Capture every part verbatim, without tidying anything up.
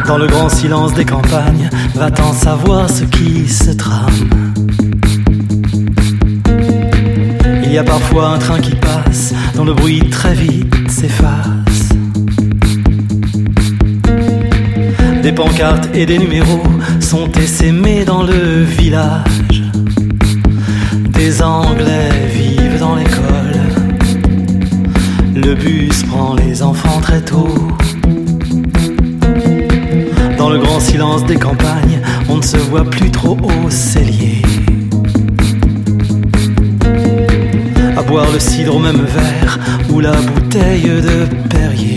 Dans le grand silence des campagnes, va-t'en savoir ce qui se trame. Il y a parfois un train qui passe, dont le bruit très vite s'efface. Des pancartes et des numéros sont essaimés dans le village. Des Anglais vivent dans l'école. Le bus prend les enfants très tôt. Dans le grand silence des campagnes, on ne se voit plus trop au cellier. À boire le cidre au même verre ou la bouteille de Perrier,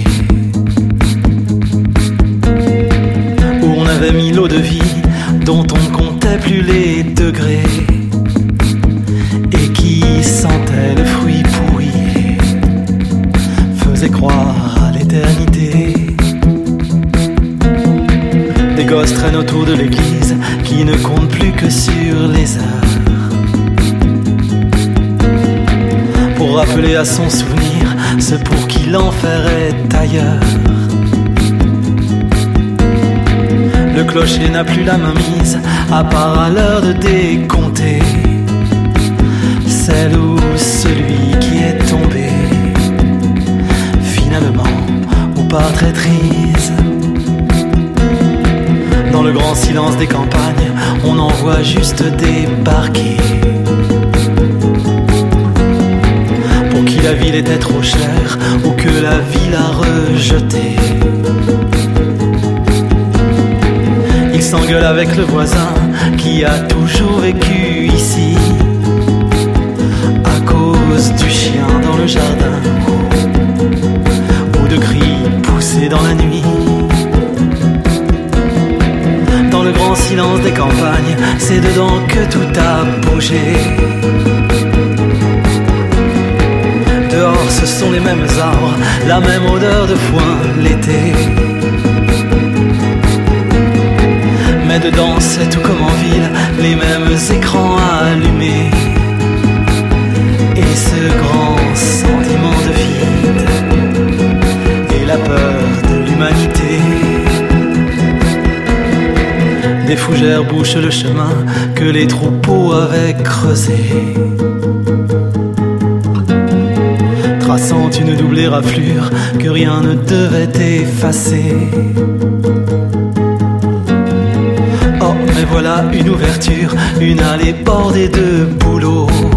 où on avait mis l'eau de vie dont on ne comptait plus les degrés et qui sentait le fruit pourri, faisait croire à l'éternité. Des gosses traînent autour de l'église qui ne comptent plus que sur les heures, pour rappeler à son souvenir ce pour qui l'enfer est ailleurs. Le clocher n'a plus la main mise, à part à l'heure de décompter celle ou celui qui est tombé finalement ou par traîtrise. Dans le grand silence des campagnes, on en voit juste débarquer. Pour qui la ville était trop chère ou que la ville a rejeté. Il s'engueule avec le voisin qui a toujours vécu ici, à cause du chien dans le jardin ou de cris poussés dans la nuit. Dans le grand silence des campagnes, c'est dedans que tout a bougé. Dehors ce sont les mêmes arbres, la même odeur de foin l'été. Mais dedans c'est tout comme en ville, les mêmes écrans allumés. Et ce grand sentiment de vide et la peur de l'humanité. Des fougères bouchent le chemin que les troupeaux avaient creusé, traçant une double éraflure que rien ne devait effacer. Oh, mais voilà une ouverture, une allée bordée de bouleaux.